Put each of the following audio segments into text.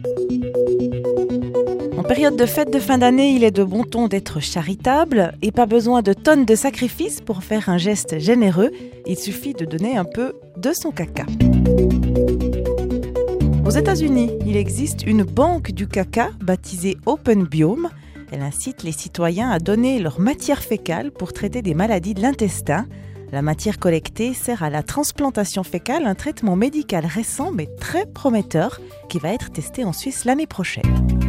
En période de fête de fin d'année, il est de bon ton d'être charitable et pas besoin de tonnes de sacrifices pour faire un geste généreux. Il suffit de donner un peu de son caca. Aux États-Unis, il existe une banque du caca baptisée Open Biome. Elle incite les citoyens à donner leur matière fécale pour traiter des maladies de l'intestin. La matière collectée sert à la transplantation fécale, un traitement médical récent mais très prometteur qui va être testé en Suisse l'année prochaine.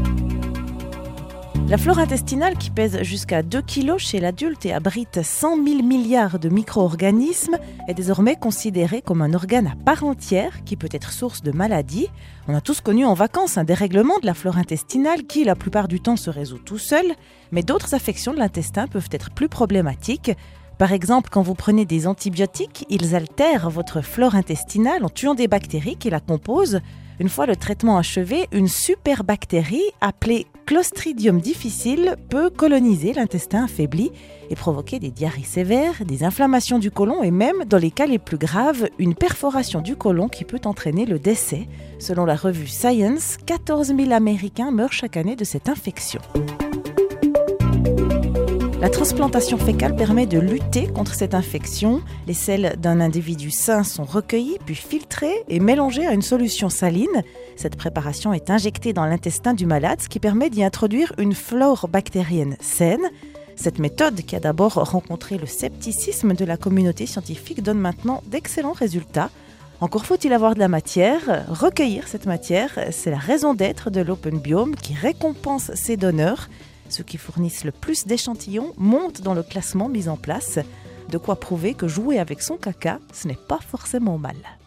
La flore intestinale, qui pèse jusqu'à 2 kg chez l'adulte et abrite 100 000 milliards de micro-organismes, est désormais considérée comme un organe à part entière qui peut être source de maladies. On a tous connu en vacances un dérèglement de la flore intestinale qui, la plupart du temps, se résout tout seul, mais d'autres affections de l'intestin peuvent être plus problématiques. Par exemple, quand vous prenez des antibiotiques, ils altèrent votre flore intestinale en tuant des bactéries qui la composent. Une fois le traitement achevé, une superbactérie appelée Clostridium difficile peut coloniser l'intestin affaibli et provoquer des diarrhées sévères, des inflammations du côlon et même, dans les cas les plus graves, une perforation du côlon qui peut entraîner le décès. Selon la revue Science, 14 000 Américains meurent chaque année de cette infection. La transplantation fécale permet de lutter contre cette infection. Les selles d'un individu sain sont recueillies, puis filtrées et mélangées à une solution saline. Cette préparation est injectée dans l'intestin du malade, ce qui permet d'y introduire une flore bactérienne saine. Cette méthode, qui a d'abord rencontré le scepticisme de la communauté scientifique, donne maintenant d'excellents résultats. Encore faut-il avoir de la matière. Recueillir cette matière, c'est la raison d'être de l'Open Biome qui récompense ses donneurs. Ceux qui fournissent le plus d'échantillons montent dans le classement mis en place. De quoi prouver que jouer avec son caca, ce n'est pas forcément mal.